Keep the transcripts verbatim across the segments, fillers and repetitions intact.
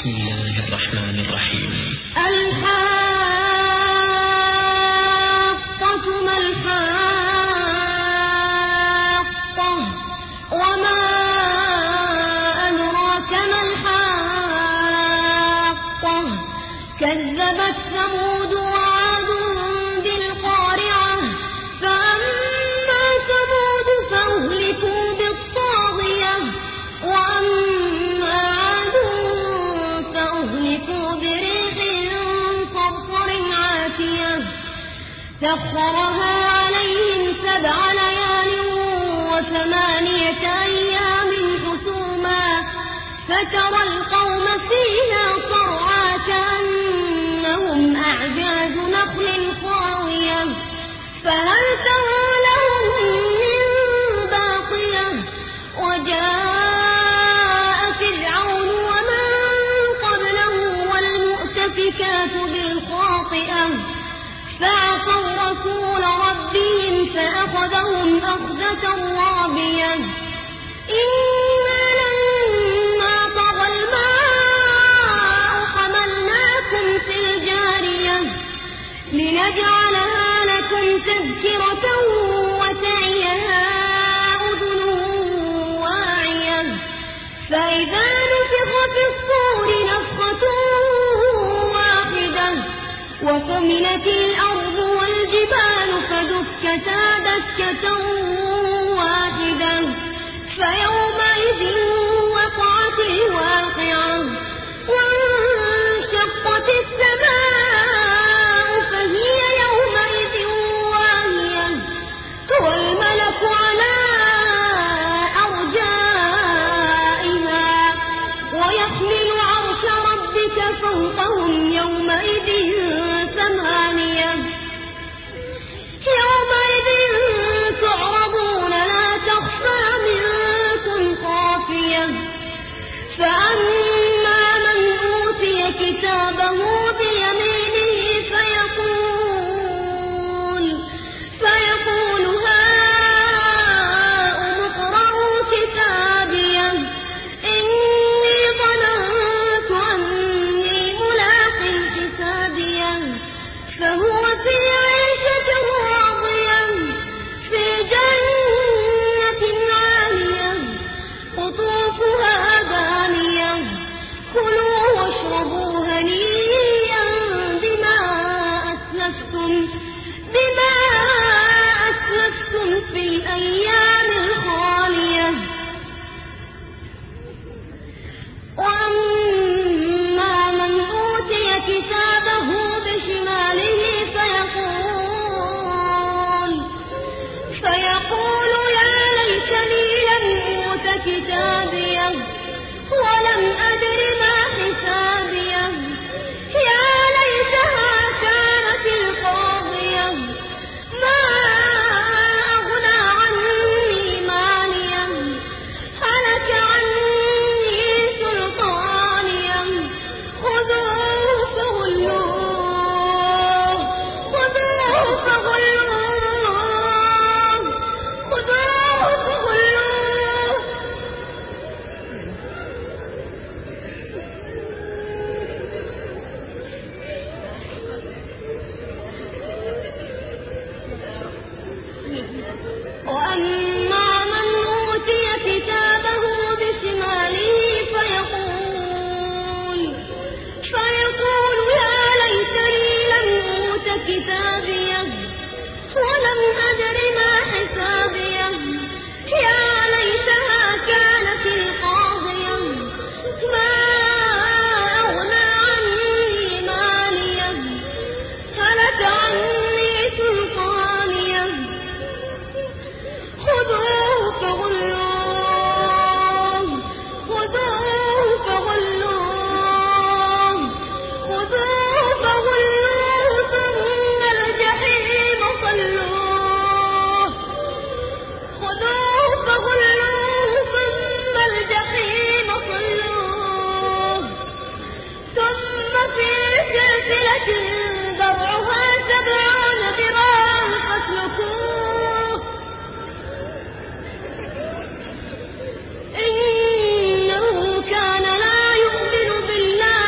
بسم الله الرحمن الرحيم. الحاقة ما الحاقة وما أدراك ما الحاقة كذبت ثمود وعاد بالقارعة فأما ثمود فأهلكوا بالطاغية وأما عاد فأهلكوا بريح صرصر عاتية سخرها عليهم سبع ليال وثمانية أيام حسوما فترى القوم فيها صرعى كأنهم أعجاز نخل خاوية فهل ترى لهم من باقية وجاء فرعون ومن قبله والمؤتفكات بالخاطئة فعصوا رسول ربهم فأخذهم أخذة رابية إنا لما طغى الماء حملناكم في الجارية لنجعلها لكم تذكرة وتعيها أذن واعية فإذا نفخ في الصور نفخة واحدة وحملت الأرض والجبال فدكتا دكة واحدة فيومئذ وقعت الواقعة وانشقت السماء فهي يومئذ واهية والملك على أرجائها ويحمل عرش ربك فوقهم يومئذ ثمانية يومئذ تعرضون لا تخفى منكم خافية فأما من أوتي كتابه بيمينه فيقول فيقول هاؤم اقرءوا كتابيه إني ظننت أني ملاق حسابيه فهو في عيشة راضية في جنة عالية قطوفها دانية كلوا واشربوا هنيئا بما أسلفتم بما أسلفتم في الأيام الخالية وأما من أوتي كتابه بشماله فيقول فيقول يا ليتني لم أوت كتابيه ولم أدر ما حسابيه يا ليتها كانت القاضية ما أغنى عني ماليه هلك عني سلطانيه خذوه فغلوه خذوه فغلوه خذوه فغلوه وأما من أوتي كتابه بشماله فيقول فيقول يا ليتني لم أوت كتابيه ولم أدر ما حسابيه يا ليتها كانت القاضية ما أغنى عني ماليه هلك عني سلطانيه خذوه فغلوه خذوه فغلوه خذوه فغلوه ثم الجحيم صلوه خذوه فغلوه ثم الجحيم صلوه ثم في سلسلة ذرعها سبعون ذراعا فاسلكوه إنه كان لا يؤمن بالله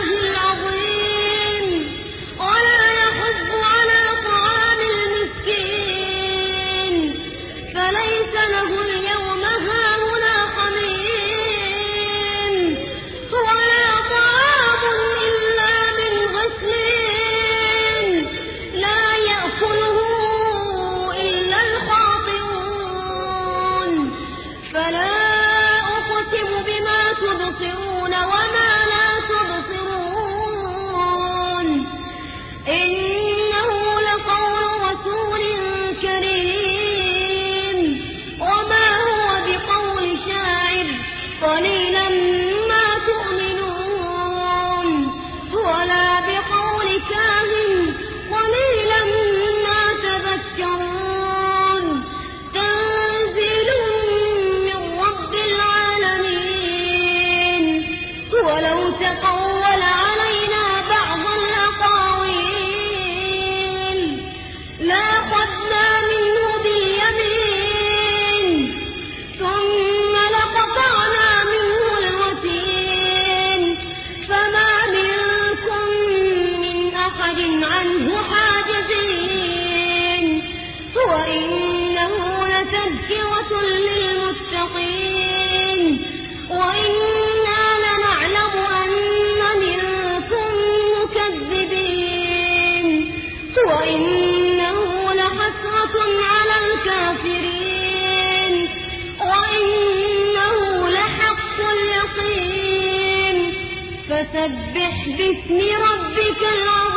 فسبح باسم ربك العظيم